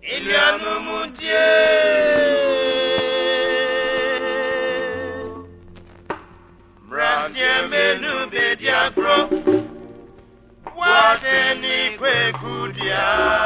Ilianu muntie Brantie menu bediagro Wateni kwe kudia